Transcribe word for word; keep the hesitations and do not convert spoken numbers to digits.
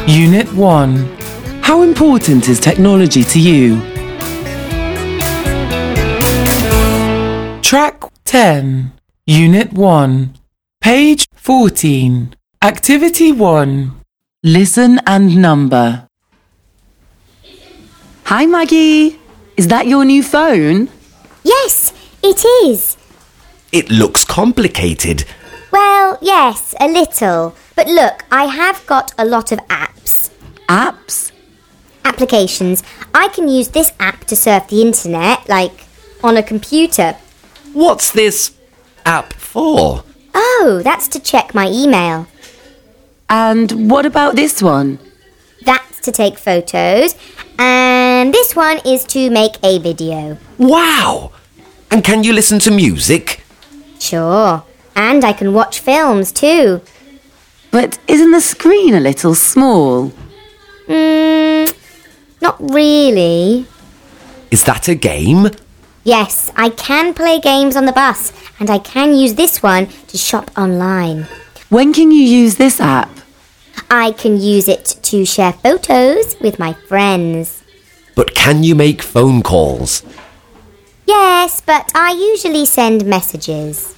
Unit one. How important is technology to you? Track ten. Unit one. Page fourteen. Activity one. Listen and number. Hi, Maggie. Is that your new phone? Yes, it is. It looks complicated. Well, yes, a little. But look, I have got a lot of apps. Apps? Applications. I can use this app to surf the internet, like on a computer. What's this app for? Oh, that's to check my email. And what about this one? That's to take photos. And this one is to make a video. Wow! And can you listen to music? Sure. And I can watch films too. But isn't the screen a little small? Hmm, not really. Is that a game? Yes, I can play games on the bus, and I can use this one to shop online. When can you use this app? I can use it to share photos with my friends. But can you make phone calls? Yes, but I usually send messages.